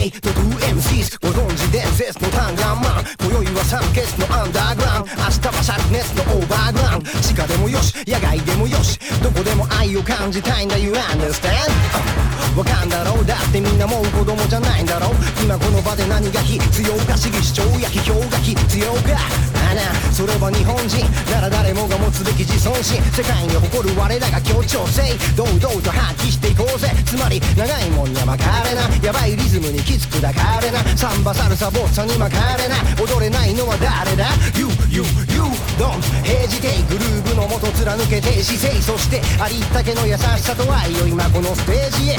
イと 2MCs ご存知伝説のタンガンマン今宵はサンケスのアンダーグラウンド明日はシャークネスのオーバーグラウンド地下でもよし野外でもよしどこでも愛を感じたいんだ You understand? わかんだろうだってみんなもう子供じゃないんだろう今この場で何が必要か主義主張や批評が必要かあなそれは日本人なら誰もが持つべき自尊心世界に誇る我らが協調性堂々と発揮していこうぜつまり長いもんには巻かれなヤバいリズムにきつく抱かれなサンバサルサボッサに巻かれな踊れないのは誰だ You don't 平時でグルーブの元貫けて姿勢そしてありったけの優しさと愛を今このステージへ